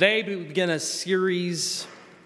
Today we begin a series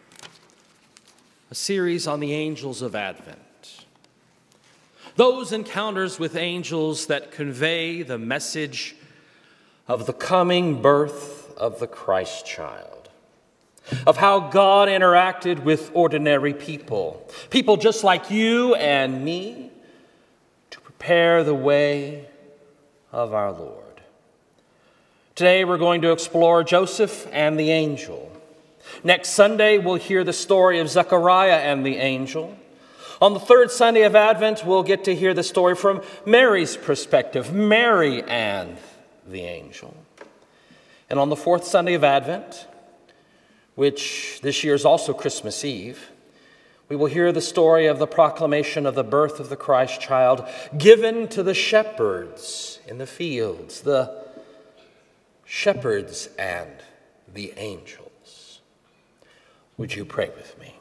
on the angels of Advent. Those encounters with angels that convey the message of the coming birth of the Christ child, of how God interacted with ordinary people just like you and me, to prepare the way of our Lord. Today we're going to explore Joseph and the angel. Next Sunday we'll hear the story of Zechariah and the angel. On the third Sunday of Advent we'll get to hear the story from Mary's perspective, Mary and the angel. And on the fourth Sunday of Advent, which this year is also Christmas Eve, we will hear the story of the proclamation of the birth of the Christ child given to the shepherds in the fields, the shepherds and the angels. Would you pray with me?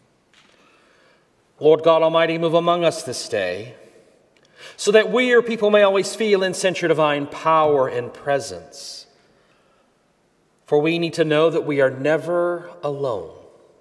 Lord God Almighty, move among us this day, so that we, your people, may always feel and sense your divine power and presence. For we need to know that we are never alone.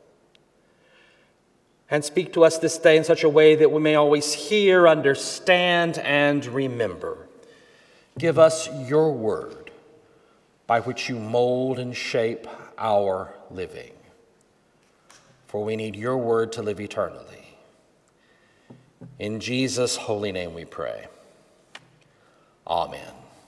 And speak to us this day in such a way that we may always hear, understand, and remember. Give us your word, by which you mold and shape our living. For we need your word to live eternally. In Jesus' holy name we pray. Amen.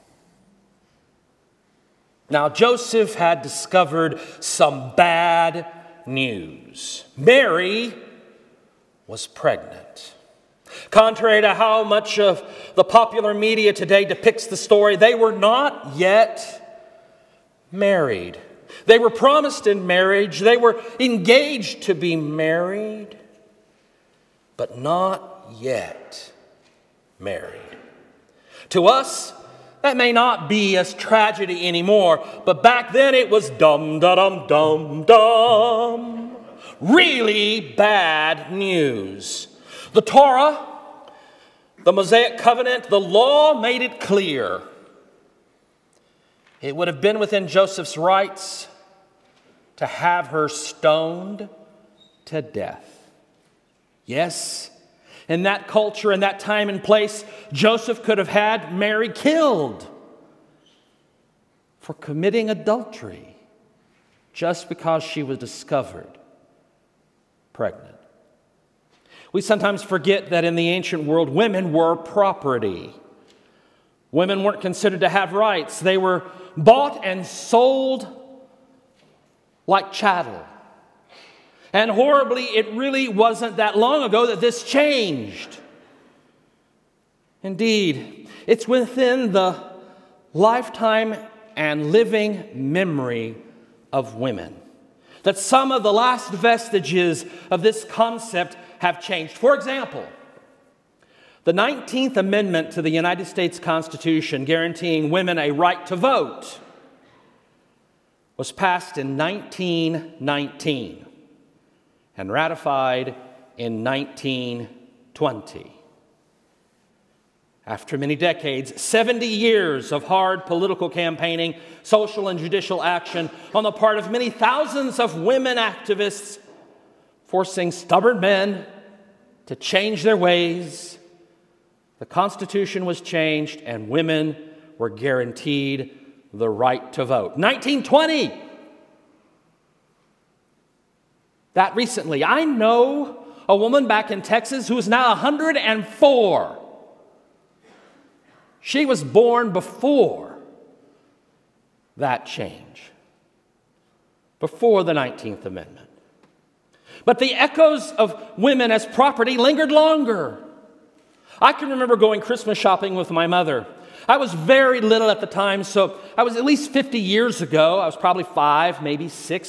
Now Joseph had discovered some bad news. Mary was pregnant. Contrary to how much of the popular media today depicts the story, they were not yet married. They were promised in marriage. They were engaged to be married, but not yet married. To us, that may not be as tragedy anymore, but back then it was dum-da-dum-dum-dum. Really bad news. The Torah, the Mosaic covenant, the law made it clear. It would have been within Joseph's rights to have her stoned to death. Yes, in that culture, in that time and place, Joseph could have had Mary killed for committing adultery just because she was discovered pregnant. We sometimes forget that in the ancient world, women were property. Women weren't considered to have rights. They were bought and sold like chattel. And horribly, it really wasn't that long ago that this changed. Indeed, it's within the lifetime and living memory of women that some of the last vestiges of this concept have changed. For example, the 19th Amendment to the United States Constitution, guaranteeing women a right to vote, was passed in 1919 and ratified in 1920. After many decades, 70 years of hard political campaigning, social and judicial action on the part of many thousands of women activists, forcing stubborn men to change their ways, the Constitution was changed and women were guaranteed the right to vote. 1920! That recently. I know a woman back in Texas who is now 104. She was born before that change, before the 19th Amendment. But the echoes of women as property lingered longer. I can remember going Christmas shopping with my mother. I was very little at the time, so I was at least 50 years ago. I was probably 5, maybe 6.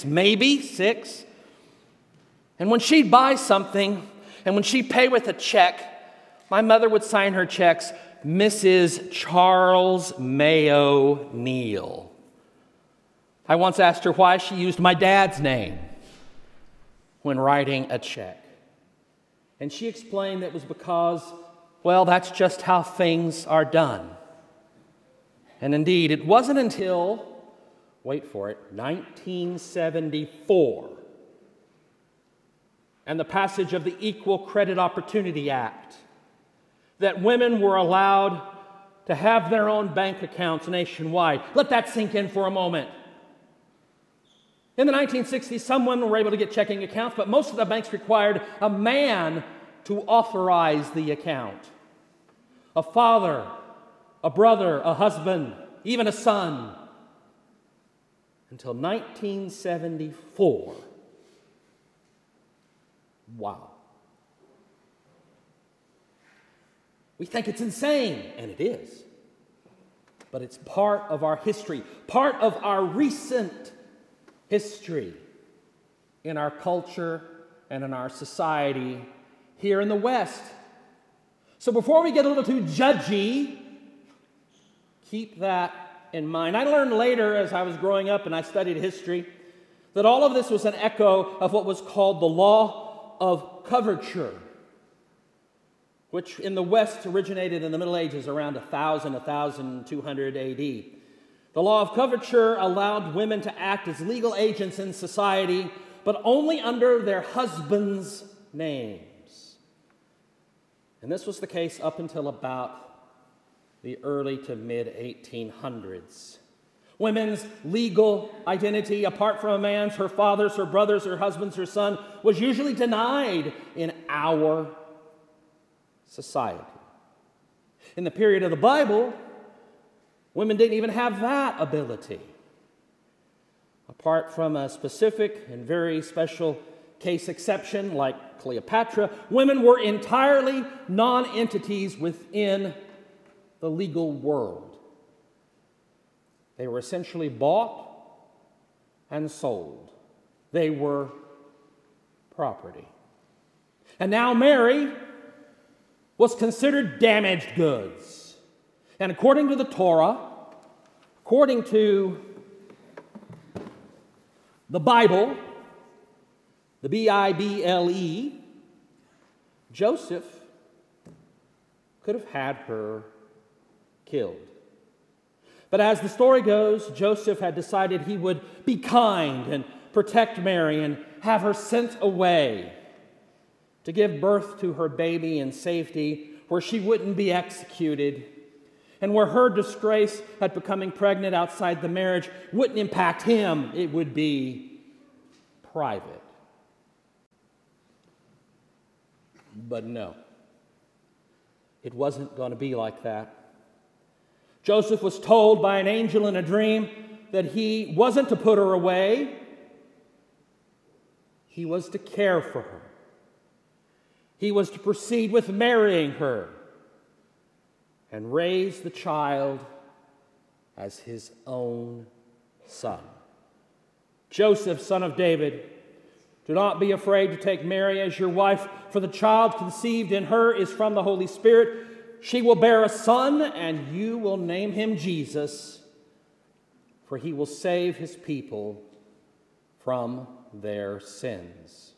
And when she'd buy something, and when she'd pay with a check, my mother would sign her checks, Mrs. Charles Mayo Neal. I once asked her why she used my dad's name when writing a check. And she explained that it was because, well, that's just how things are done. And indeed, it wasn't until wait for it, 1974, and the passage of the Equal Credit Opportunity Act, that women were allowed to have their own bank accounts nationwide. Let that sink in for a moment. In the 1960s, some women were able to get checking accounts, but most of the banks required a man to authorize the account. A father, a brother, a husband, even a son. Until 1974. Wow. We think it's insane, and it is. But it's part of our history, part of our recent history in our culture and in our society here in the West. So before we get a little too judgy, keep that in mind. I learned later as I was growing up and I studied history that all of this was an echo of what was called the law of coverture, which in the West originated in the Middle Ages around 1200 AD. The law of coverture allowed women to act as legal agents in society, but only under their husbands' names. And this was the case up until about the early to mid-1800s. Women's legal identity, apart from a man's, her father's, her brother's, her husband's, her son, was usually denied in our society. In the period of the Bible, women didn't even have that ability. Apart from a specific and very special case exception like Cleopatra, women were entirely non-entities within the legal world. They were essentially bought and sold. They were property. And now Mary was considered damaged goods. And according to the Torah, according to the Bible, the Bible, Joseph could have had her killed. But as the story goes, Joseph had decided he would be kind and protect Mary and have her sent away to give birth to her baby in safety, where she wouldn't be executed, and where her disgrace at becoming pregnant outside the marriage wouldn't impact him. It would be private. But no, it wasn't going to be like that. Joseph was told by an angel in a dream that he wasn't to put her away. He was to care for her. He was to proceed with marrying her and raise the child as his own son. Joseph, son of David, do not be afraid to take Mary as your wife, for the child conceived in her is from the Holy Spirit. She will bear a son, and you will name him Jesus, for he will save his people from their sins.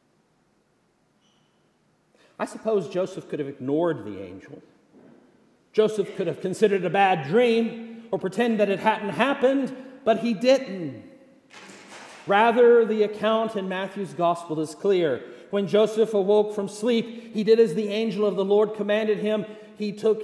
I suppose Joseph could have ignored the angel. Joseph could have considered it a bad dream or pretend that it hadn't happened, but he didn't. Rather, the account in Matthew's gospel is clear. When Joseph awoke from sleep, he did as the angel of the Lord commanded him. He took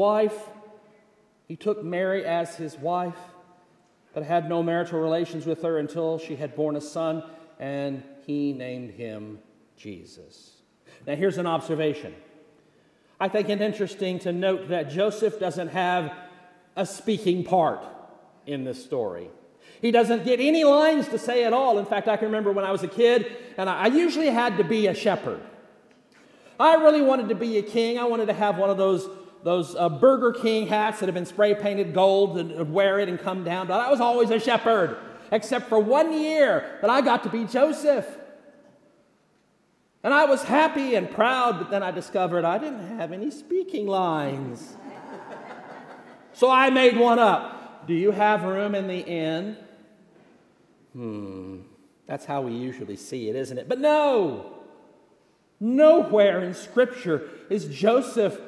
Mary as his wife, but had no marital relations with her until she had borne a son, and he named him Jesus. Now here's an observation. I think it's interesting to note that Joseph doesn't have a speaking part in this story. He doesn't get any lines to say at all. In fact, I can remember when I was a kid, and I usually had to be a shepherd. I really wanted to be a king. I wanted to have one of those Burger King hats that have been spray painted gold and wear it and come down. But I was always a shepherd, except for 1 year that I got to be Joseph. And I was happy and proud, but then I discovered I didn't have any speaking lines. So I made one up. Do you have room in the inn? That's how we usually see it, isn't it? But no! Nowhere in Scripture is Joseph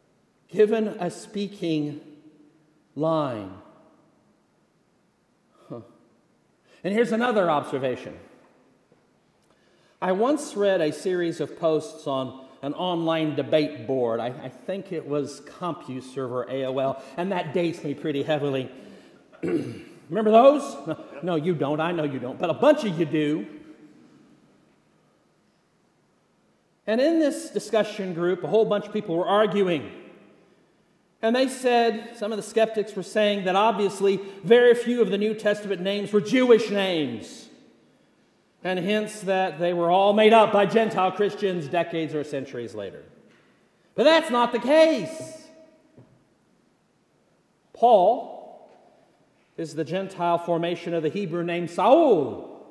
given a speaking line. And here's another observation. I once read a series of posts on an online debate board. I think it was CompuServe, AOL, and that dates me pretty heavily. Remember those? No, you don't. I know you don't, but a bunch of you do. And in this discussion group, a whole bunch of people were arguing. And they said, some of the skeptics were saying that obviously very few of the New Testament names were Jewish names. And hence that they were all made up by Gentile Christians decades or centuries later. But that's not the case. Paul is the Gentile formation of the Hebrew name Saul.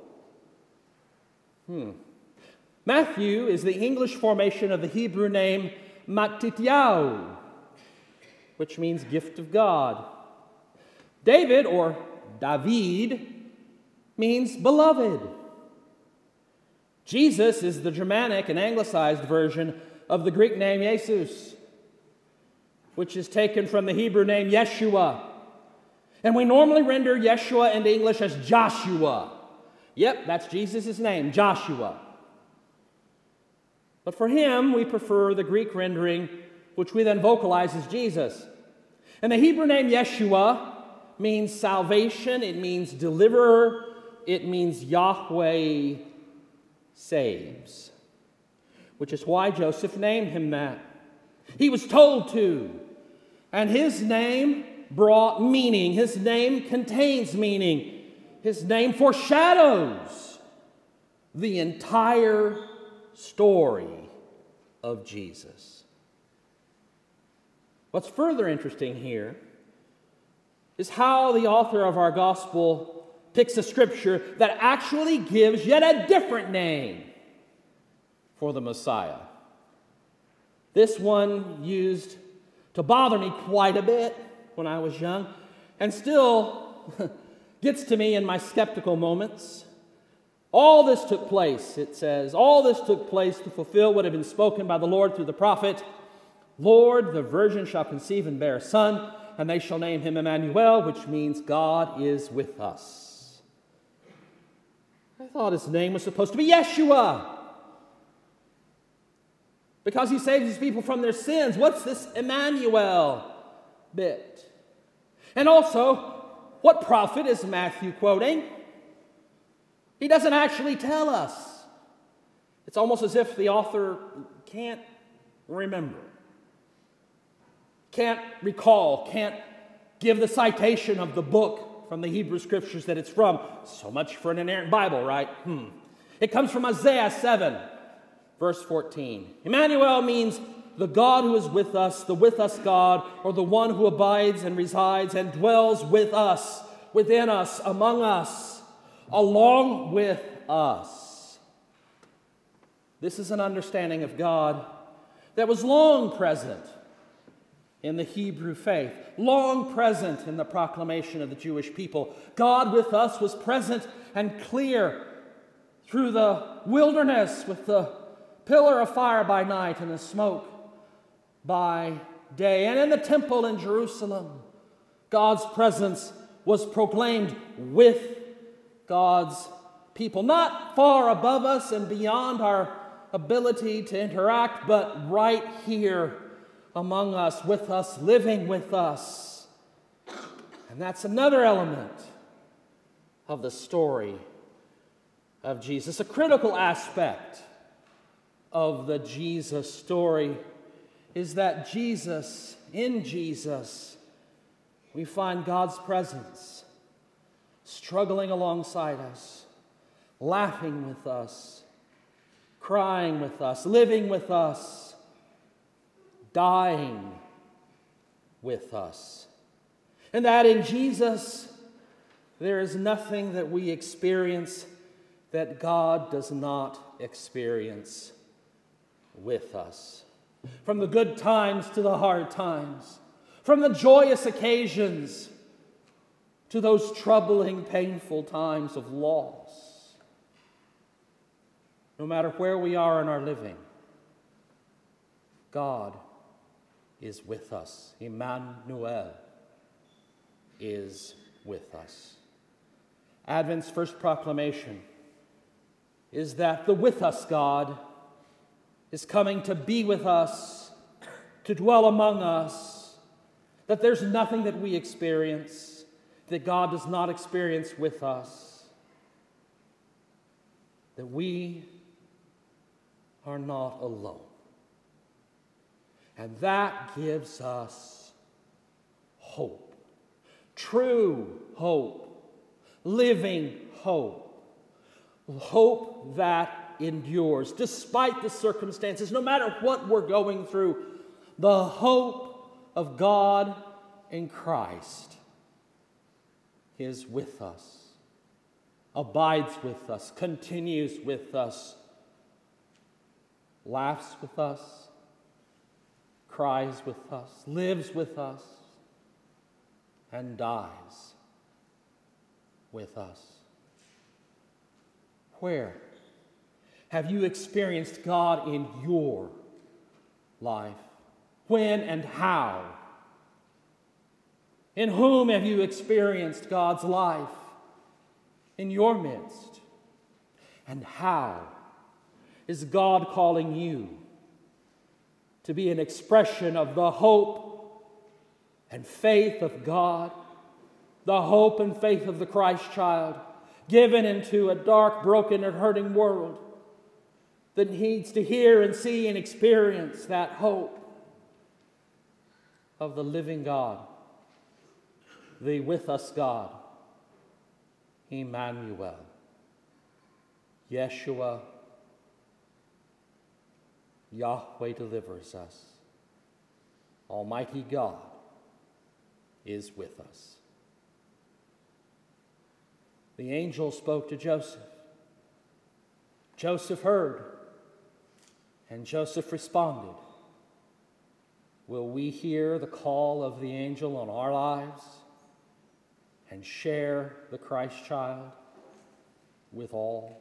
Matthew is the English formation of the Hebrew name Matityahu, which means gift of God. David, or David, means beloved. Jesus is the Germanic and anglicized version of the Greek name Jesus, which is taken from the Hebrew name Yeshua. And we normally render Yeshua in English as Joshua. Yep, that's Jesus' name, Joshua. But for him, we prefer the Greek rendering, which we then vocalize as Jesus. And the Hebrew name Yeshua means salvation, it means deliverer, it means Yahweh saves, which is why Joseph named him that. He was told to, and his name brought meaning. His name contains meaning. His name foreshadows the entire story of Jesus. What's further interesting here is how the author of our gospel picks a scripture that actually gives yet a different name for the Messiah. This one used to bother me quite a bit when I was young, and still gets to me in my skeptical moments. All this took place, it says, all this took place to fulfill what had been spoken by the Lord through the prophet. Lord, the virgin shall conceive and bear a son, and they shall name him Emmanuel, which means God is with us. I thought his name was supposed to be Yeshua, because he saves his people from their sins. What's this Emmanuel bit? And also, what prophet is Matthew quoting? He doesn't actually tell us. It's almost as if the author can't remember, can't recall, can't give the citation of the book from the Hebrew Scriptures that it's from. So much for an inerrant Bible, right? It comes from Isaiah 7, verse 14. Emmanuel means the God who is with us, the with us God, or the one who abides and resides and dwells with us, within us, among us, along with us. This is an understanding of God that was long present in the Hebrew faith, long present in the proclamation of the Jewish people. God with us was present and clear through the wilderness with the pillar of fire by night and the smoke by day. And in the temple in Jerusalem, God's presence was proclaimed with God's people, not far above us and beyond our ability to interact, but right here among us, with us, living with us. And that's another element of the story of Jesus. A critical aspect of the Jesus story is that in Jesus, we find God's presence struggling alongside us, laughing with us, crying with us, living with us, dying with us. And that in Jesus, there is nothing that we experience that God does not experience with us. From the good times to the hard times, from the joyous occasions to those troubling, painful times of loss. No matter where we are in our living, God is with us. Emmanuel is with us. Advent's first proclamation is that the with us God is coming to be with us, to dwell among us, that there's nothing that we experience that God does not experience with us, that we are not alone. And that gives us hope, true hope, living hope, hope that endures despite the circumstances, no matter what we're going through. The hope of God in Christ is with us, abides with us, continues with us, laughs with us, cries with us, lives with us, and dies with us. Where have you experienced God in your life? When and how? In whom have you experienced God's life in your midst? And how is God calling you to be an expression of the hope and faith of God, the hope and faith of the Christ child, given into a dark, broken, and hurting world that needs to hear and see and experience that hope of the living God, the with us God, Emmanuel, Yeshua, Yahweh delivers us. Almighty God is with us. The angel spoke to Joseph. Joseph heard, and Joseph responded. Will we hear the call of the angel on our lives and share the Christ child with all?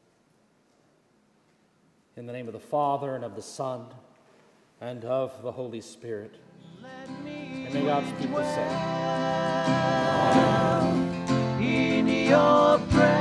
In the name of the Father, and of the Son, and of the Holy Spirit. And may God's people say, in your presence.